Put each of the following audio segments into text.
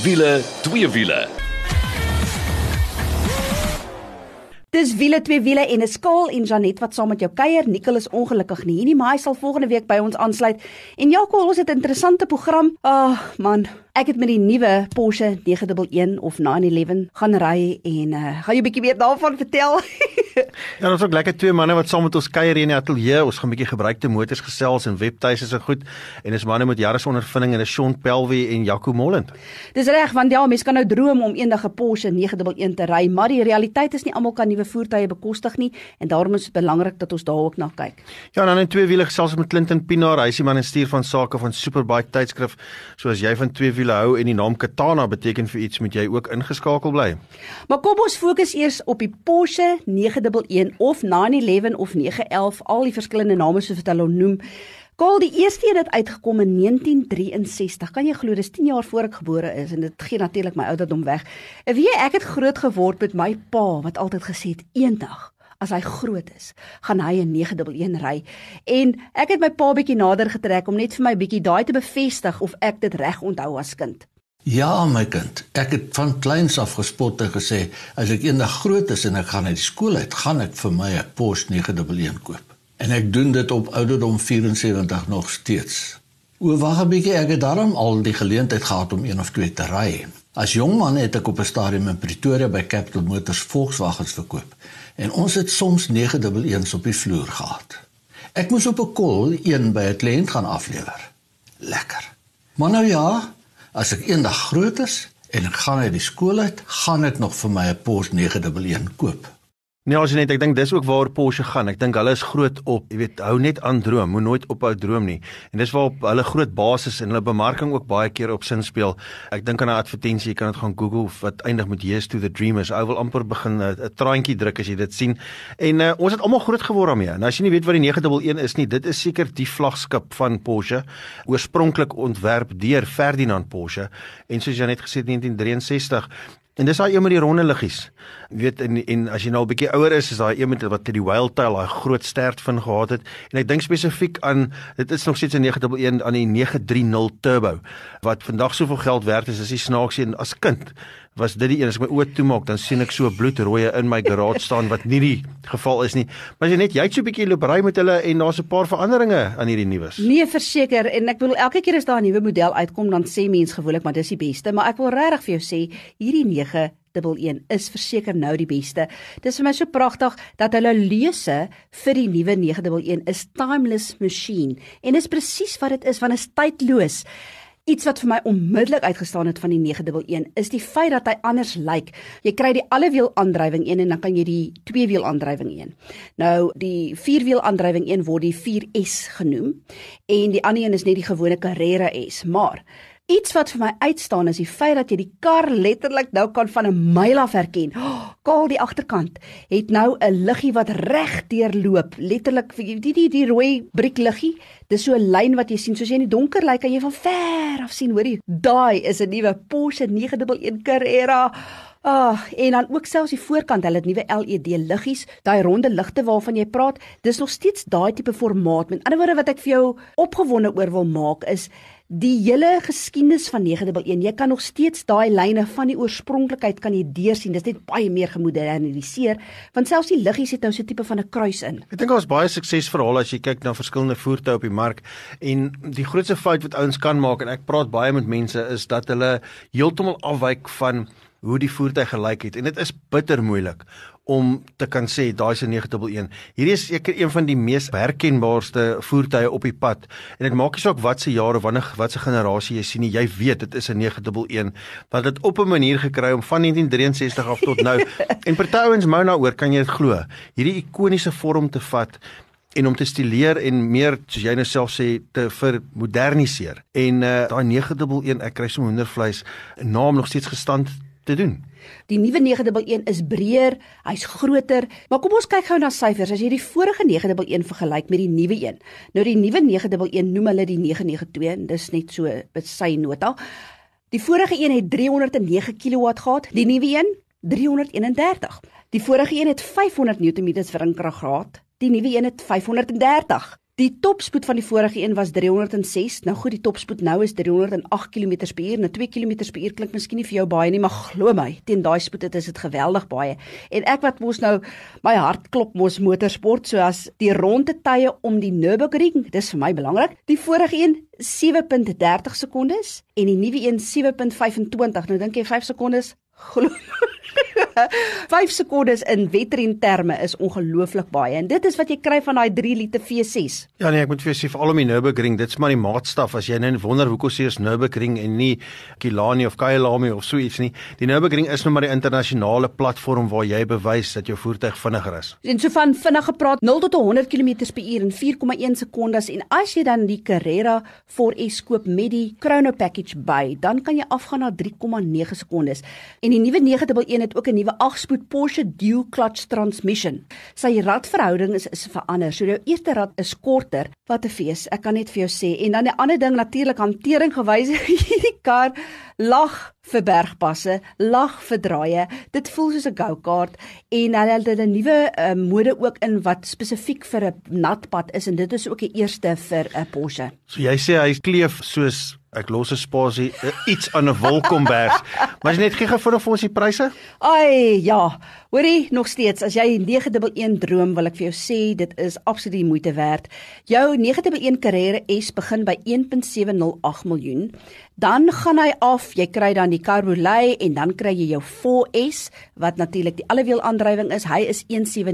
wiele, twee wiele. Dis wiele, twee wiele en 'n skaal en Janet wat saam met jou kuier. Nicole is ongelukkig nie, maar hy sal volgende week by ons aansluit. En ja, Cole, ons het 'n interessante program. Man, ek het met die nuwe Porsche 911 of 911 gaan ry en gaan jy 'n bietjie meer daarvan vertel? Ja, ons is ook lekker twee manne wat saam met ons kuier hier in die ateljee. Ons gaan 'n bietjie gebruikte motors gesels en webtuise en goed. En dis manne met jare se ondervinding en dis Sean Pelwy en Jaco Molland. Dis reg, want ja, mense kan nou droom om eendag 'n Porsche 911 te ry, maar die realiteit is nie almal kan nuwe voertuie bekostig nie en daarom is dit belangrik dat ons daar ook na kyk. Ja, en dan in twee wiele gesels ons met Clinton Pinaar, hy is die man en stuur van sake van Superbike tydskrif. So as jy van twee wiele hou en die naam Katana beteken vir iets, moet jy ook ingeskakel bly. Maar kom ons fokus eers op die Porsche 911 of 911 of 911, al die verskillende name soos wat hulle noem. Cole, die eerste een het uitgekom in 1963. Kan jy glo, dis 10 jaar voor ek gebore is en dit gee natuurlik my ouderdom weg. En weet jy, ek het groot geword met my pa wat altyd gesê het, eendag as hy groot is, gaan hy 'n 911 ry. En ek het my pa bietjie nader getrek om net vir my bietjie daai te bevestig of ek dit reg onthou as kind. Ja, my kind, ek het van kleins af gespot en gesê, as ek eendag groot is en ek gaan uit die skool uit, gaan ek vir my 'n Porsche 911 koop. En ek doen dit op ouderdom 74 nog steeds. Wag 'n bietjie, ek het daarom al die geleentheid gehad om een of twee te ry. As jong man het ek op 'n stadium in Pretoria by Capital Motors Volkswagens verkoop. En ons het soms 911's op die vloer gehad. Ek moes op 'n kol een by 'n kliënt gaan aflewer. Lekker. Maar nou ja, as ek eendag groot is en ek gaan uit die skool uit, gaan ek nog vir my 'n Porsche 911 koop. Nee, as jy net, ek dink dis ook waar Porsche gaan. Ek dink hulle is groot op, jy weet, hou net aan droom, moet nooit ophou droom nie. En dis waarop hulle groot basis en hulle bemarking ook baie keer op sin speel. Ek dink aan 'n advertensie, jy kan dit gaan Google wat eindig met Yes to the Dreamers. Ou wil amper begin 'n traantjie druk as jy dit sien. En ons het almal groot geword daarmee. En as jy nie weet wat die 911 is nie, dit is seker die vlaggenskap van Porsche, oorspronklik ontwerp deur Ferdinand Porsche en soos jy net gesê het 1963. En dis daai een met die ronde liggies. Jy weet, en as jy nou 'n bietjie ouer is daai een met wat die Wildtail, daai groot stert van gehad het. En ek dink spesifiek aan, dit is nog steeds 'n 911 aan die 930 Turbo, wat vandag soveel geld werd is die snaakse en as kind was dit die een, as ek my oë toemaak, dan sien ek so bloedrooie in my garage staan, wat nie die geval is nie. Maar as jy net, jy het so 'n bietjie loop ry met hulle, en daar's 'n paar veranderinge aan hierdie nuus. Nee, verseker, en ek bedoel, elke keer as daar 'n nuwe model uitkom, dan sê mense gewoonlik, maar dis die beste, maar ek wil regtig vir jou sê, hierdie 911 is verseker nou die beste. Dis vir my so pragtig, dat hulle leuse vir die nuwe 911 is Timeless Machine, en dis presies wat dit is, want dit is tydloos. Iets wat vir my onmiddellik uitgestaan het van die 911 is die feit dat hy anders lyk. Jy kry die allewiel aandrywing 1 en dan kan jy die tweewiel aandrywing 1. Nou, die vierwiel aandrywing 1 word die 4S genoem en die ander een is net die gewone Carrera S, maar iets wat vir my uitstaan is die feit dat jy die kar letterlik nou kan van 'n myl af herken. Kaal, die agterkant het nou 'n liggie wat reg deurloop, letterlik die rooi briekliggie. Dis so 'n lyn wat jy sien, soos jy in die donker lyk, kan jy van ver af sien, hoorie. Daai is 'n nuwe Porsche 911 Carrera. En dan ook selfs die voorkant, hulle het nuwe LED liggies, daai ronde ligte waarvan jy praat, dis nog steeds daai tipe formaat. Met ander woorde wat ek vir jou opgewonde oor wil maak is die hele geskiedenis van 911. Jy kan nog steeds daai lyne van die oorspronklikheid kan jy deursien. Dis net baie meer gemoderniseer, want selfs die liggies het nou so 'n tipe van 'n kruis in. Ek dink daar's baie suksesverhale as jy kyk na verskillende voertuie op die mark, en die grootste fout wat ouens kan maak, en ek praat baie met mense, is dat hulle heeltemal afwyk van hoe die voertuig gelyk het, en dit is bitter moeilik om te kan sê, daai is 'n 911. Hierdie is seker een van die mees herkenbaarste voertuie op die pad, en dit maak nie saak wat se jaar of wat se generasie jy sien nie, jy weet dit is 'n 911, want dit op 'n manier gekry om van 1963 af tot nou, en party ouens mou daaroor, kan jy dit glo, hierdie ikoniese vorm te vat, en om te stileer en meer, soos jy nou self sê, te vermoderniseer, en daai 911, ek kry so hoendervleis, naam nog steeds gestand te doen. Die nuwe 911 is breër, hy's groter, maar kom ons kyk gou na syfers. As jy die vorige 911 vergelyk met die nuwe een. Nou die nuwe 911 noem hulle die 992, en dis net so met sy nota. Die vorige een het 309 kW gehad, die nuwe een 331. Die vorige een het 500 Nm wringkrag gehad, die nuwe een het 530. Die topspoed van die vorige een was 306. Nou goed, die topspoed nou is 308 km/h. Nou 2 km/h klink miskien nie vir jou baie nie, maar glo my, teen daai spoed is dit geweldig baie. En ek wat mos nou my hart klop mos motorsport, so as die rondetye om die Nürburgring, dis vir my belangrik. Die vorige een 7.30 sekondes en die nuwe een 7.25. Nou dink jy 5 sekondes? Glo 5 sekondes in wedrenterme is ongelooflik baie en dit is wat jy kry van daai 3 liter V6. Ja nee, ek moet vir jou sê veral om die Nürburgring, dit's maar die maatstaf. As jy nou wonder hoekom sê is Nürburgring en nie Killarney of Kyalami of so iets nie. Die Nürburgring is nou maar die internasionale platform waar jy bewys dat jou voertuig vinniger is. En so van vinnig gepraat 0 tot 100 km/h in 4,1 sekondes en as jy dan die Carrera 4S koop met die Chrono Package by, dan kan jy afgaan na 3,9 sekondes. En die nuwe 911 het ook 'n nuwe 8-spoed Porsche Dual Clutch Transmission. Sy radverhouding is verander. So jou eerste rad is korter. Wat 'n fees, ek kan net vir jou sê. En dan 'n ander ding natuurlik hantering gewys. Hierdie kar lag vir bergpasse, lag vir draaie. Dit voel soos 'n go-kart en hulle het 'n nuwe mode ook in wat spesifiek vir 'n natpad is en dit is ook die eerste vir 'n Porsche. So jy sê hy kleef soos ek los 'n spasie iets aan 'n Wolkomberg. Maar as jy net gee vir ons die pryse? Ai, ja. Hoorie, nog steeds, as jy 911 droom, wil ek vir jou sê, dit is absoluut die moeite werd. Jou 911 Carrera S begin by 1.708 miljoen. Dan gaan hy af, jy kry dan die Cabriolet en dan kry jy jou 4S, wat natuurlik die allewiel aandrywing is. Hy is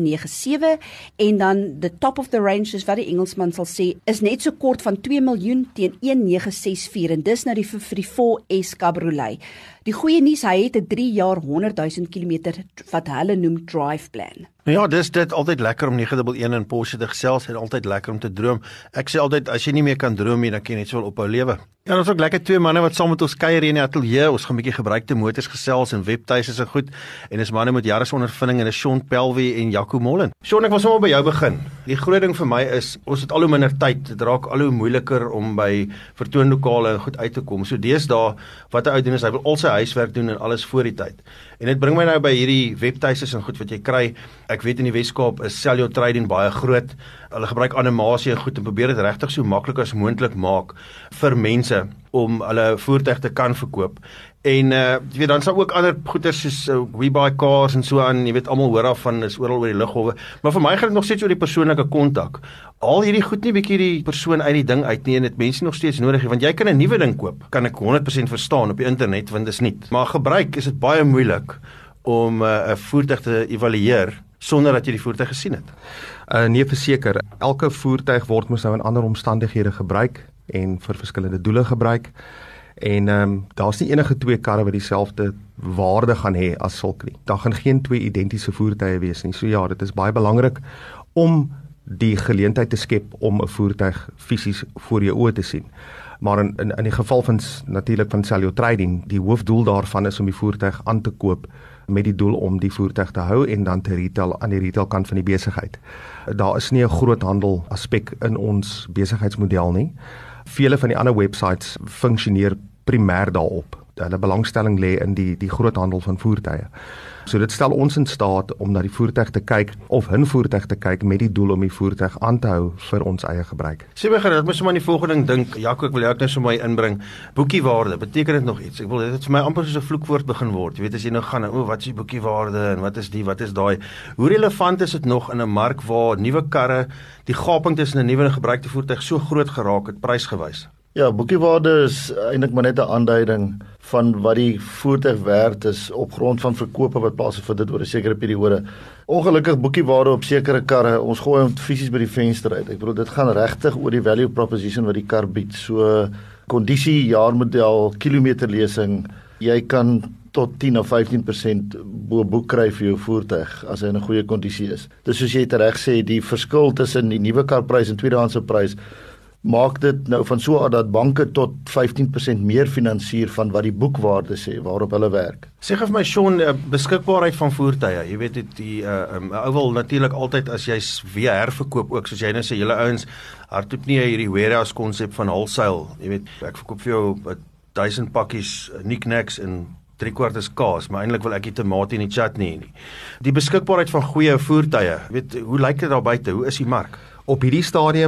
1797 en dan the top of the range, soos wat die Engelsman sal sê, is net so kort van 2 miljoen teen 1964 en dis nou vir die 4S Cabriolet. Die goeie nuus, hy het 'n 3 jaar 100,000 km wat hulle noem drive plan. Ja, dis dit altyd lekker om 911 in Porsche te gesels en altyd lekker om te droom. Ek sê altyd as jy nie meer kan droom nie, dan kan jy net so wel ophou lewe. Ja, ons ook lekker twee manne wat saam met ons kuier in die ateljee. Ons gaan 'n bietjie gebruikte motors gesels en webtuise en goed. En dis manne met jare se ondervinding en dis Sean Pelwy en Jaco Mollen. Sean, ek wil sommer by jou begin. Die groot ding vir my is ons het al hoe minder tyd. Dit raak al hoe moeiliker om by vertoonlokale en goed uit te kom. So deesdae wat 'n ou doen is hy wil al sy huiswerk doen en alles voor die tyd. En dit bring my nou by hierdie webtuises en goed wat jy kry. Ek weet in die Weskaap is Sell Your Trading baie groot. Hulle gebruik animasie en goed en probeer dit regtig so maklik as moontlik maak vir mense om hulle voertuig te kan verkoop. En jy weet dan sal ook ander goeder soos We Buy Cars en so aan, jy weet almal hoor af van is oral oor die luggolwe. Maar vir my gaan dit nog steeds oor die persoonlike kontak. Al hierdie goed nie bietjie die persoon uit die ding uit nie en dit mense nog steeds nodig, want jy kan 'n nuwe ding koop. Kan ek 100% verstaan op die internet want dit is nie. Maar gebruik is dit baie moeilik om 'n voertuig te evalueer sonder dat jy die voertuig gesien het. Nee, verseker. Elke voertuig word mos nou in ander omstandighede gebruik en vir verskillende doele gebruik. En daar's nie enige twee karre wat dieselfde waarde gaan hê as sulke nie. Daar gaan geen twee identiese voertuie wees nie. So ja, dit is baie belangrik om die geleentheid te skep om 'n voertuig fisies voor jou oë te sien. Maar in die geval van natuurlik van Sell Your Trading, die hoofdoel daarvan is om die voertuig aan te koop met die doel om die voertuig te hou en dan te retail aan die retailkant van die besigheid. Daar is nie 'n groothandel aspek in ons besigheidsmodel nie. Vele van die ander websites funksioneer primêr daarop. Hulle belangstelling lê in die groothandel van voertuie. So dit stel ons in staat om na die voertuig te kyk of 'n voertuig te kyk met die doel om die voertuig aan te hou vir ons eie gebruik. Sê my gerus, ek moet sommer aan die volgende ding dink. Jaco, ek wil jou ook net so my inbring. Boekiewaarde, beteken dit nog iets? Ek wil dit het vir my amper soos 'n vloekwoord begin word. Jy weet as jy nou gaan, wat is die boekiewaarde en wat is die, wat is daai? Hoe relevant is dit nog in 'n mark waar nuwe karre, die gaping tussen 'n nuwe en gebruikte voertuig so groot geraak het prysgewys? Ja, boekiewaarde is eintlik maar net 'n aanduiding van wat die voertuig werd is op grond van verkope wat plaasvind dit oor 'n sekere periode. Ongelukkig boekiewaarde op sekere karre, ons gooi hom fisies by die venster uit. Ek bedoel dit gaan regtig oor die value proposition wat die kar bied. So kondisie, jaarmodel, kilometerlesing, jy kan tot 10 of 15% bo boek kry vir jou voertuig as hy in 'n goeie kondisie is. Dis soos jy reg sê, die verskil tussen die nuwe karprys en tweedehandse prys maak dit nou van so dat banke tot 15% meer finansier van wat die boekwaarde sê waarop hulle werk. Sê vir my Sean, beskikbaarheid van voertuie. Jy weet die ou wil natuurlik altyd as jy weer herverkoop ook, soos jy nou sê, julle ouens hardloop nie hierdie warehouse konsep van wholesale. Jy weet, ek verkoop vir jou 1000 pakkies knickknacks en 3/4 kaas, maar eintlik wil ek die tomatie en die chutney nie. Die beskikbaarheid van goeie voertuie. Weet, hoe lyk dit daar buite? Hoe is die mark? Op hierdie stadium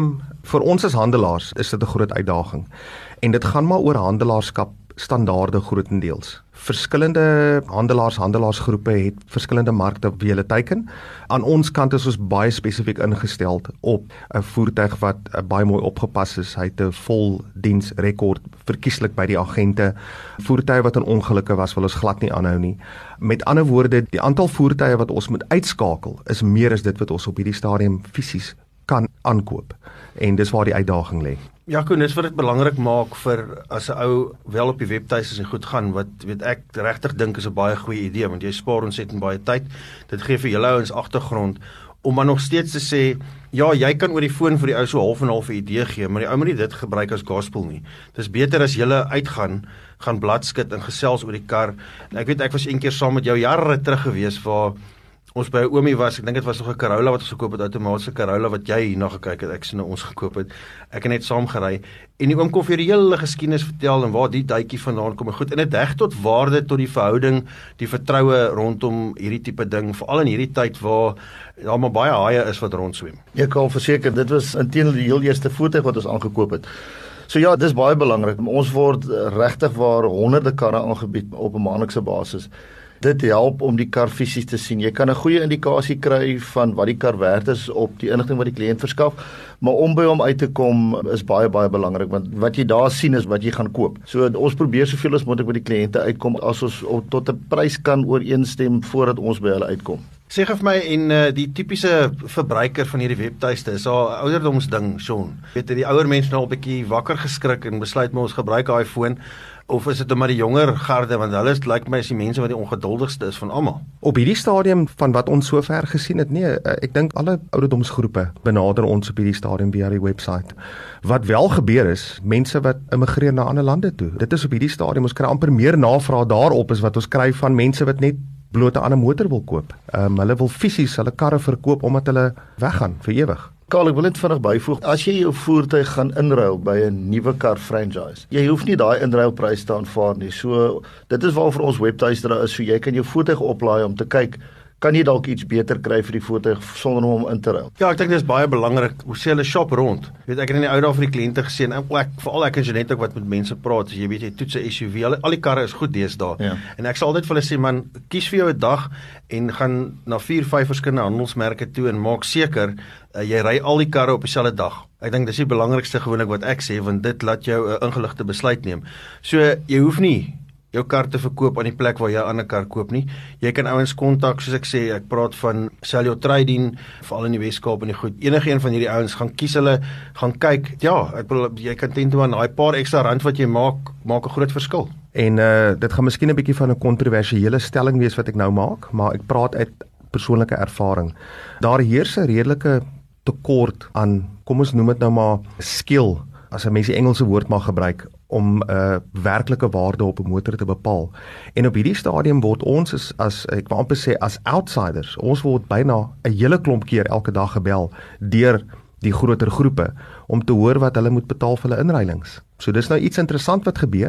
Vir ons as handelaars is dit 'n groot uitdaging. En dit gaan maar oor handelaarskap standaarde grootendeels. Verskillende handelaarsgroepe het verskillende markte wie hulle teiken. Aan ons kant is ons baie spesifiek ingestel op 'n voertuig wat baie mooi opgepas is. Hy het 'n vol diensrekord, verkieslik by die agente. Voertuie wat in ongelukke was, wil ons glad nie aanhou nie. Met ander woorde, die aantal voertuie wat ons moet uitskakel is meer as dit wat ons op hierdie stadium fisies kan aankoop. En dis waar die uitdaging lê. Ja, Koen, dis wat dit belangrik maak vir as 'n ou wel op die webtuistes en goed gaan, wat weet ek regtig dink is 'n baie goeie idee, want jy spaar ontsettend baie tyd. Dit gee vir julle ouens agtergrond om maar nog steeds te sê, ja, jy kan oor die foon vir die ou so half en half 'n idee gee, maar die ou moet nie dit gebruik as gospel nie. Dis beter as julle gaan bladskit en gesels oor die kar. En ek weet ek was eendag saam met jou jare terug gewees waar ons by 'n oomie was, ek dink dit was nog 'n Corolla wat ons gekoop het, outomatiese Corolla wat jy hierna gekyk het, ek sien ons gekoop het. Ek het net saam gery en die oom kon vir die hele geskiedenis vertel en waar die duitjie vandaan kom en goed. En dit heg tot waarde tot die verhouding, die vertroue rondom hierdie tipe ding, veral in hierdie tyd waar daar maar baie haie is wat rondswem. Ek kan verseker, dit was intendeel die heel eerste voertuig wat ons aangekoop het. So ja, dis baie belangrik. Ons word regtig waar honderde karre aangebied op 'n maandelikse basis. Dit help om die kar fisies te sien. Jy kan 'n goeie indikasie kry van wat die kar werd is op die inligting wat die kliënt verskaf, maar om by hom uit te kom is baie belangrik, want wat jy daar sien is wat jy gaan koop. So ons probeer soveel as moontlik by die kliënte uitkom as ons tot 'n prys kan ooreenstem voordat ons by hulle uitkom. Sê vir my, en die tipiese verbruiker van hierdie webtuiste, is daar 'n ouderdomsding, Sean? Weet jy, die ouer mense nou al 'n bietjie wakker geskrik en besluit maar ons gebruik 'n iPhone, of is dit maar die jonger garde, want hulle lyk my is die mense wat die ongeduldigste is van almal. Op hierdie stadium van wat ons sover gesien het, nee, ek dink alle ouderdomsgroepe benader ons op hierdie stadium via die webwerf. Wat wel gebeur is, mense wat immigreer na ander lande toe. Dit is op hierdie stadium, ons kry amper meer navraag daarop as wat ons kry van mense wat net bloot 'n ander motor wil koop. Hulle wil fisies hulle karre verkoop omdat hulle weggaan vir ewig. Karl, ek wil net vinnig byvoeg, as jy jou voertuig gaan inruil by 'n nuwe kar franchise, jy hoef nie daai inruilprys te aanvaar nie. So dit is waarvoor ons webtuiste daar is, so jy kan jou voertuig oplaai om te kyk, kan jy dalk iets beter kry vir die voertuig sonder om hom in te ruil. Ja, ek dink dis baie belangrik. Hoe sê hulle shop rond? Weet ek het in die ou dae vir die kliënte gesê en veral ek en Jeanette ook wat met mense praat, so jy weet jy toets 'n SUV, al die karre is goed deesdae. Ja. En ek sal altyd vir hulle sê, man, kies vir jou 'n dag en gaan na 4-5 verskillende handelsmerke toe en maak seker jy ry al die karre op dieselfde dag. Ek dink dis die belangrikste gewoonlik wat ek sê, want dit laat jou 'n ingeligte besluit neem. So jy hoef nie jou kar te verkoop aan die plek waar jy 'n ander kar koop nie. Jy kan ouens kontak, soos ek sê, ek praat van Sell Your Trade-in, veral in die Weskaap en die goed. Enige een van hierdie ouens gaan kies hulle, gaan kyk. Ja, ek bedoel jy kan teen toe aan daai paar ekstra rand wat jy maak 'n groot verskil. En dit gaan miskien 'n bietjie van 'n kontroversiële stelling wees wat ek nou maak, maar ek praat uit persoonlike ervaring. Daar heers 'n redelike tekort aan, kom ons noem dit nou maar skill, as 'n mens die Engelse woord mag gebruik, om werklike waarde op 'n motor te bepaal. En op hierdie stadium word ons as ek wil amper sê as outsiders, ons word byna 'n hele klomp keer elke dag gebel deur die groter groepe om te hoor wat hulle moet betaal vir hulle inruilings. So dis nou iets interessant wat gebeur.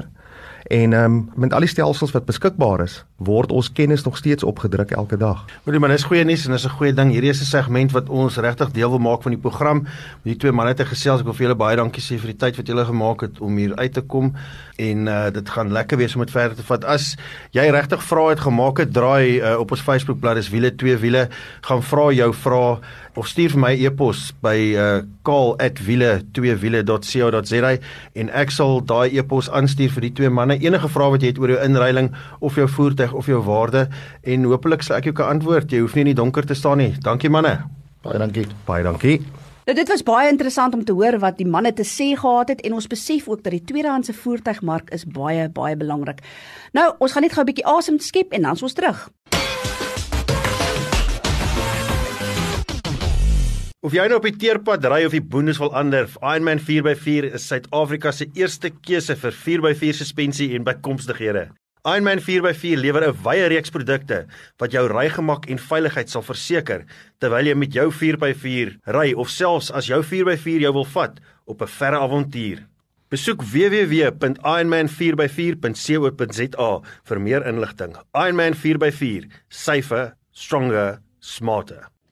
En met al die stelsels wat beskikbaar is, word ons kennis nog steeds opgedruk elke dag. Maar dis goeie nuus en dis 'n goeie ding. Hierdie is 'n segment wat ons regtig deel wil maak van die program. Met die twee manne te gesels. Ek wil vir julle baie dankie sê vir die tyd wat julle gemaak het om hier uit te kom. En dit gaan lekker wees om dit verder te vat. As jy regtig vrae het gemaak het, draai op ons Facebookblad is wiele 2 wiele, gaan vra jou vrae of stuur vir my e-pos by call@wiele2wiele.co.za en ek sal daai e-pos aanstuur vir die twee manne. Enige vrae wat jy het oor jou inruiling of jou voertuig of jou waarde en hopelik sal ek jou kan antwoord. Jy hoef nie in die donker te staan nie. Dankie manne. Baie dankie. Baie dankie. Nou, dit was baie interessant om te hoor wat die manne te sê gehad het en ons besef ook dat die tweedehandse voertuigmark is baie belangrik. Nou, ons gaan net gou 'n bietjie asem skep en dan is ons terug. Of jy nou op die teerpad ry of die boondes wil ander, Ironman 4x4 is Suid-Afrika se eerste keuse vir 4x4 suspensie en bykomstighede. Ironman 4x4 lewer 'n wye reeks produkte wat jou rygemak en veiligheid sal verseker terwyl jy met jou 4x4 ry of selfs as jou 4x4 jou wil vat op 'n verre avontuur. Besoek www.ironman4x4.co.za vir meer inligting. Ironman 4x4, safer, stronger, smarter.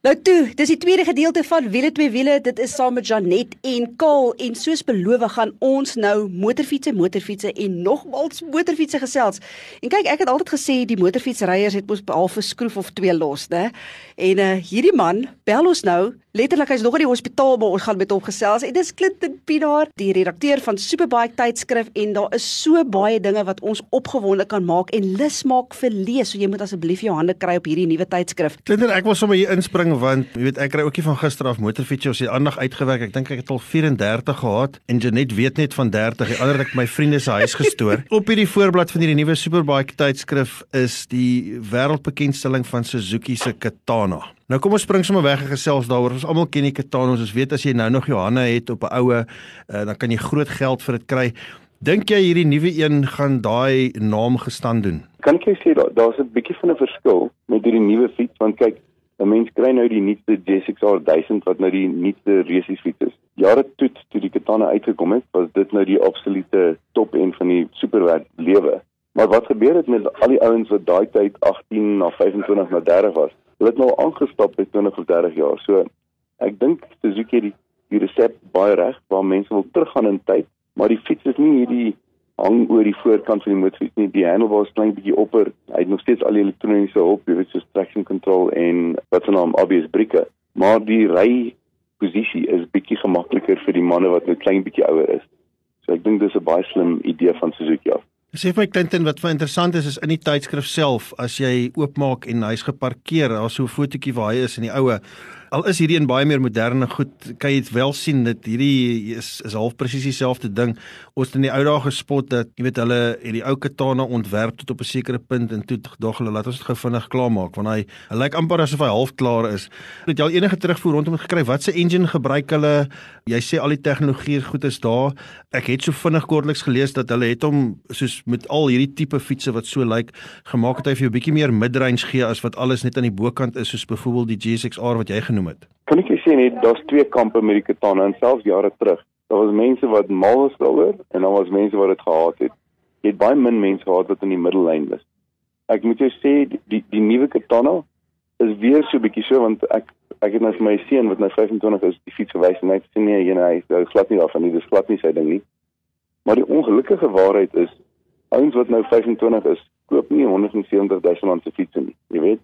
Nou toe, dis die tweede gedeelte van Wiele twee wiele. Dit is saam met Janet en Kaal en soos beloof gaan ons nou motorfietsse en nogmals motorfietsse gesels. En kyk, ek het altyd gesê die motorfietsryers het mos behalwe 'n skroef of twee los, né? En hierdie man bel ons nou, letterlik hy's nog in die hospitaal, maar ons gaan met hom gesels. En dis Clinton Pinaar, die redakteur van Superbike tydskrif en daar is so baie dinge wat ons opgewonde kan maak en lus maak vir lees. So jy moet asseblief jou hande kry op hierdie nuwe tydskrif. Clinton, ek wil sommer hier inspring want jy weet ek kry ookie van gister af motorfiets, ons het aandag uitgewerk. Ek dink ek het al 34 gehad en Janet weet net van 30. Die ander het ek my vriende se huis gestoor. Op hierdie voorblad van hierdie nuwe Superbike tydskrif is die wêreldbekendstelling van Suzuki se Katana. Nou kom ons spring sommer weg en gesels daaroor. Ons almal ken die Katana. Ons weet as jy nou nog jou hande het op 'n oue, dan kan jy groot geld vir dit kry. Dink jy hierdie nuwe een gaan daai naam gestand doen? Kan ek jou sê daar's 'n bietjie van 'n verskil met hierdie nuwe fiets want kyk, 'n mens kry nou die nuutste GSX-R 1000 wat nou die nuutste racesfiets is. Jare toe die Katana uitgekom het, was dit nou die absolute top end van die superwerk lewe. Maar wat gebeur het met al die ouens wat daai tyd 18 na 25 na 30 was? Hulle het nou aangestap by 20 of 30 jaar. So ek dink Suzuki het die resep baie reg waar mense wil teruggaan in tyd, maar die fiets is nie hierdie hang oor die voorkant van die motorfiets nie. Die handlebars klein bietjie opper. Hy het nog steeds al die elektroniese hulp, jy weet soos traction control en wat se naam ABS brieke. Maar die ryposisie is bietjie gemakliker vir die manne wat nou klein bietjie ouer is. So ek dink dis 'n baie slim idee van Suzuki af. Sê vir my Clinton, wat vir interessant is in die tydskrif self, as jy oopmaak en hy's geparkeer, daar's so 'n fotootjie waar hy is in die oue. Al is hierdie een baie meer moderne goed, kan jy dit wel sien dat hierdie is half presies dieselfde ding. Ons het in die ou dae gespot dat jy weet hulle het die ou Katana ontwerp tot op 'n sekere punt en toe dog hulle laat ons dit gou vinnig klaar maak want hy lyk amper asof hy half klaar is. Het jy al enige terugvoer rondom dit gekry? Wat se engine gebruik hulle? Jy sê al die tegnologie goed is daar. Ek het so vinnig kortliks gelees dat hulle het hom soos met al hierdie tipe fietsse wat so lyk gemaak het hy vir jou 'n bietjie meer midrange gee as wat alles net aan die bokant is soos byvoorbeeld die GSX-R wat jy genoem het. Kan ek sê net, daar's twee kampe met die Katana en selfs jare terug. Daar was mense wat mal was daaroor en daar was mense wat dit gehaat het. Jy het baie min mense gehad wat in die middellyn is. Ek moet jou sê die nuwe Katana is weer so bietjie so want ek het nou vir my seun wat nou 25 is die fiets gewys en hy het gesê nee, hy is glad nie daarvan nie, dis glad nie sy ding nie. Maar die ongelukkige waarheid is ouens wat nou 25 is, koop nie 170 000 rand se fiets nie. Jy weet,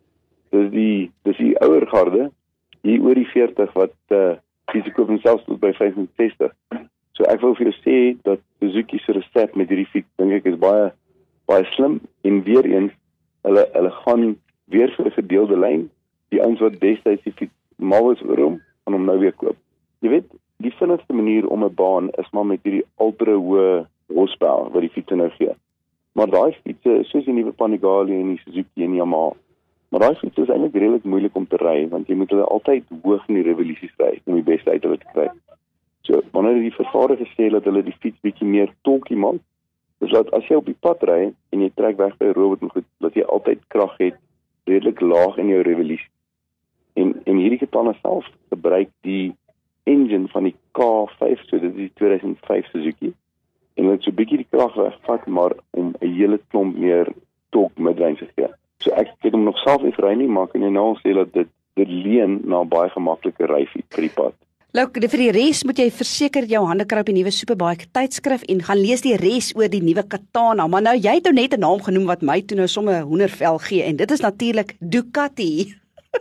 dis die ouer garde hier oor die 40 wat fiets koop en selfs tot by 65. So ek wil vir jou sê dat Suzuki se resep met hierdie fiets dink ek is baie baie slim en weer eens hulle gaan weer vir 'n gedeelde lyn. Die ouens wat destyds die fiets mal is oor hom, gaan hom nou weer koop. Jy weet, die vinnigste manier om 'n baan is maar met hierdie ultra hoë horsepower wat die fiets nou gee. Maar daai fietsse, soos die nuwe Panigale en die Suzuki en die Yamaha, maar daai fietsse is eintlik redelik moeilik om te ry, want jy moet hulle altyd hoog in die revolusies ry om die beste uit hulle te kry. So, wanneer die vervaardiger sê dat hulle die fiets bietjie meer torquey maak, dis dat as jy op die pad ry en jy trek weg by 'n robot en goed, dat jy altyd krag het, redelik laag in jou revolusie. En hierdie Katana self gebruik die engine van die K5, so dit is die 2005 Suzuki, en hulle het so bietjie die krag wegvat, maar om 'n hele klomp meer torque midrange te gee. So ek het hom nog self nie gery nie, maar kan jy nou sê dat dit leen na 'n baie gemaklike ryfiets vir die pad. Look, vir die res moet jy verseker jou hande kry op die nuwe Superbike tydskrif en gaan lees die res oor die nuwe Katana. Maar nou jy het nou net 'n naam genoem wat my toe nou sommer hoendervel gee en dit is natuurlik Ducati.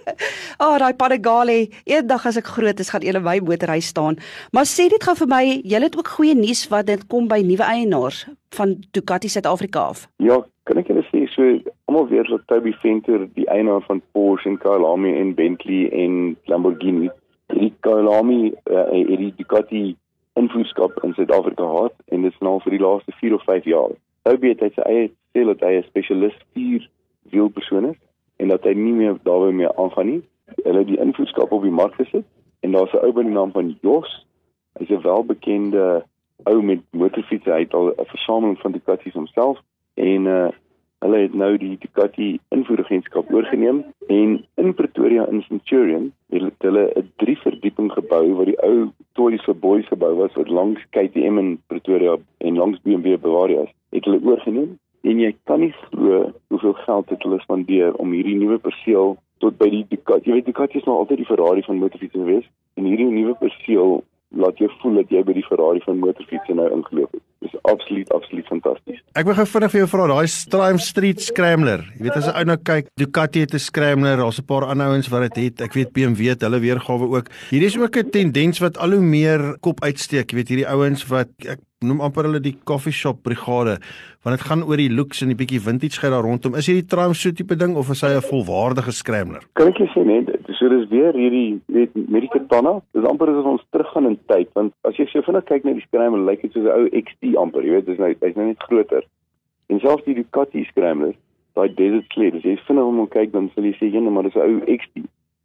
Daai Panigale, eendag as ek groot is, gaan julle my motorhuis staan. Maar sê dit gou vir my, julle het ook goeie nuus wat dit kom by nuwe eienaars van Ducati Suid-Afrika af. Ja, kan ek julle sê, so almal weet dat Toby Venter, die eienaar van Porsche en Kyalami en Bentley en Lamborghini, die Kyalami het die Ducati invoerskap in Suid-Afrika gehad en dit is nou vir die laaste 4 of 5 jaar. Toby het sy eie sê dat hy 'n spesialis 4-wielpersoon is en dat hy nie meer daarby mee aangaan nie. Hulle het die invoerskap op die mark gesit en daar's 'n ou by die naam van Jos. Hy's 'n welbekende ou met motorfietsse. Hy het al 'n versameling van Ducatis homself en hulle het nou die Ducati invoeragentskap oorgeneem en in Pretoria in Centurion het hulle 'n 3-verdieping gebou wat die ou Toys for Boys gebou was wat langs KTM in Pretoria en langs BMW Bavaria is. Het hulle oorgeneem en jy kan nie glo hoeveel geld het hulle spandeer om hierdie nuwe perseel tot by die Ducati. Jy weet, Ducati is nou altyd die Ferrari van motorfietsen gewees, en hierdie nuwe perseel laat jou voel dat jy by die Ferrari van motorfietsen nou ingeloop het. Dis absoluut fantasties. Ek wil gou vinnig vir jou vra, daai Strime Street Scrambler. Jy weet as 'n ou nou kyk, Ducati het 'n Scrambler, daar's 'n paar ander ouens wat dit het. Ek weet BMW het hulle weergawe ook. Hierdie is ook 'n tendens wat al hoe meer kop uitsteek. Jy weet hierdie ouens wat ek noem amper hulle die coffee shop brigade, want dit gaan oor die looks en die bietjie vintage daar rondom. Is hierdie Triumph so tipe ding of is hy 'n volwaardige Scrambler? Kan ek jou sê net, so dis weer hierdie, weet, met die Katana, dis amper asof ons teruggaan in tyd, want as jy so vinnig kyk na die Scrambler, lyk dit soos 'n ou XT amper, jy weet, hy's nou net groter. En selfs die Ducati Scrambler, daai Desert Sled, as jy vinnig om hom kyk, dan sal jy sê, ja, maar dis 'n ou XT.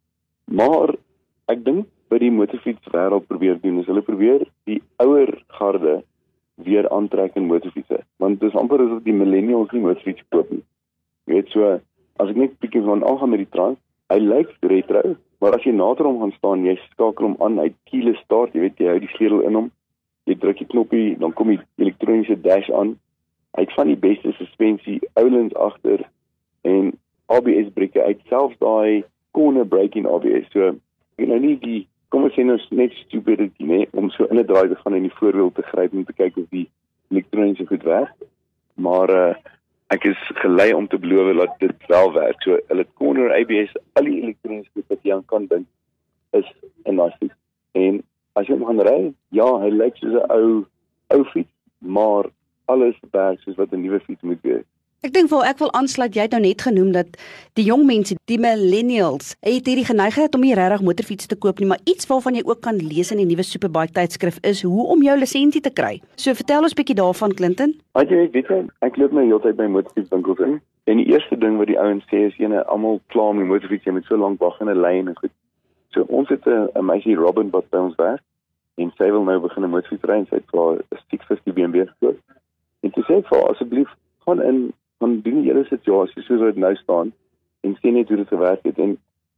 Maar ek dink by die motorfietswêreld probeer doen, is hulle probeer die ouer garde weer aantrek in motorfietsse, want dis amper asof die millennials nie motorfiets koop nie. Jy weet, so, as ek net bietjie van aangaan met die Triumph, hy lyk retro, maar as jy nader hom gaan staan, jy skakel hom aan, hy keyless start, jy weet, jy hou die sleutel in hom, jy druk die knoppie, dan kom die elektroniese dash aan, hy het van die beste suspensie, oulands agter, en ABS brake, hy het selfs daai corner braking ABS, so, jy nou nie die, kom ons sê nou net stupidity, nee, om so in 'n draai te gaan en die voorwiel te gryp en te kyk of die elektroniese goed werk, maar ek is gelei om te beloof dat dit wel werk. So, hulle corner ABS, al die elektroniese goed wat jy aan kan dink, is in daai fiets. En as jy hom gaan ry, ja, hy lyk soos 'n ou fiets, maar alles werk soos wat 'n nuwe fiets moet wees. Ek dink ek wil aansluit, jy het nou net genoem dat die jong mense, die millennials, het hierdie geneigtheid om nie regtig motorfiets te koop nie, maar iets waarvan jy ook kan lees in die nuwe Superbike tydskrif is hoe om jou lisensie te kry. So vertel ons bietjie daarvan, Clinton. Weet jy, ek loop nou heeltyd by motorfietswinkels in, en die eerste ding wat die ouens sê is, almal klaar met die motorfiets, jy moet so lank wag in 'n lyn en goed. So ons het 'n meisie Robin wat by ons werk, en sy wil nou begin 'n motorfiets ry, en sy het vir 'n 650 BMW gekoop. En toe sê ek vir haar, asseblief, gaan in, gaan doen die hele situasie soos dit nou staan, en sê net hoe dit gewerk het, en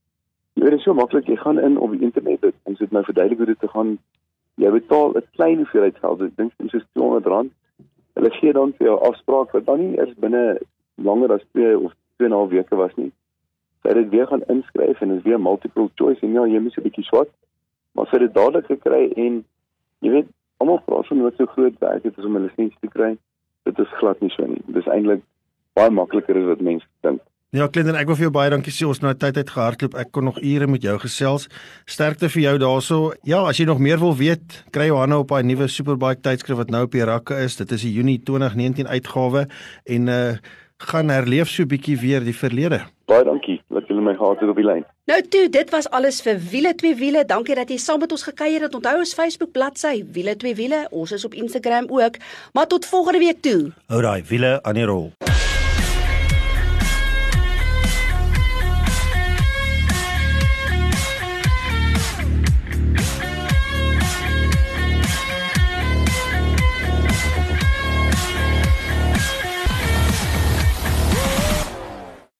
jy weet, dit is so maklik, jy gaan in op die internet, en sit nou verduidelik hoe dit te gaan, jy betaal 'n klein hoeveelheid geld, ek dink soos R200, hulle gee dan vir jou afspraak, wat dan nie eers binne langer as 2 of 2,5 weke was nie, sy het dit weer gaan inskryf, en is weer multiple choice, en ja, jy moet 'n bietjie swat, maar sy het dit dadelik gekry, en jy weet, almal praat van wat so groot werk het, is om 'n lisensie te kry, dit is glad nie so nie, dit is eintlik baie makliker as wat mense dink. Ja, Clinton, ek wil vir jou baie dankie sê, ons nou tyd uit gehardloop, ek kon nog ure met jou gesels, sterkte vir jou daarso, ja, as jy nog meer wil weet, kry jou hande op daai nuwe Superbike tydskrif wat nou op die rakke is, dit is die Junie 2019 uitgawe, en gaan herleef so bietjie weer die verlede. Baie dankie, dat julle my gehad het op die lyn. Nou toe, dit was alles vir Wiele 2 Wiele. Dankie dat jy saam met ons gekuier het. Onthou ons Facebook bladsy Wiele 2 Wiele. Ons is op Instagram ook. Maar tot volgende week toe. Hou daai wiele aan die rol.